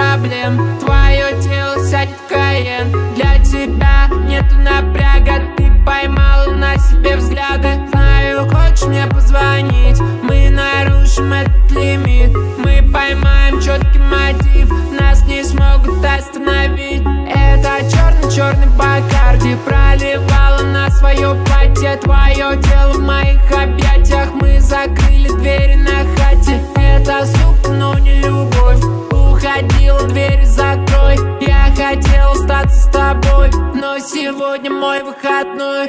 проблем. Твое тело сядет в Каен. Для тебя нету напряга. Ты поймала на себе взгляды. Знаю, хочешь мне позвонить. Мы нарушим этот лимит. Мы поймаем четкий мотив. Нас не смогут остановить. Это черный-черный Бакарди проливала на свое платье. Твое тело в моих объятиях. Мы закрыли двери на хате. Это сука, но не любовь. Уходила, двери закрой. Я хотел остаться с тобой, но сегодня мой выходной.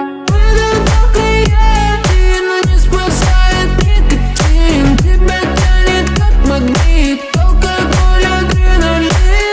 Но не спасает никотин. Тебя тянет как магнит. Алкоголь, адреналин.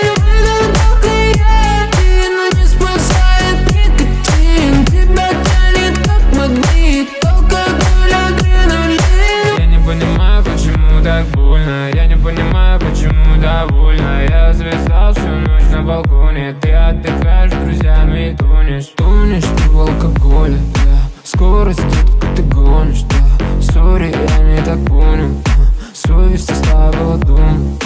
Но не спасает никотин. Тебя тянет как магнит. Алкоголь, адреналин. Я не понимаю, почему так больно. Я не понимаю, почему довольна. Я зависал всю ночь на балконе. Ты отдыхаешь с друзьями и тонешь. Тонешь ты в алкоголе, да. Скорость, детка, ты гонишь, да. Сори, я не так понял. Совесть оставила дом.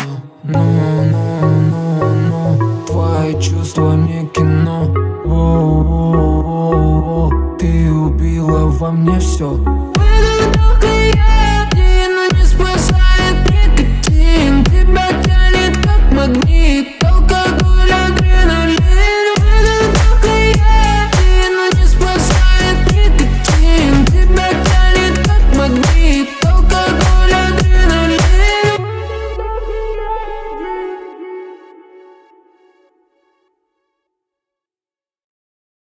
Но твои чувства не кино. Ты убила во мне все.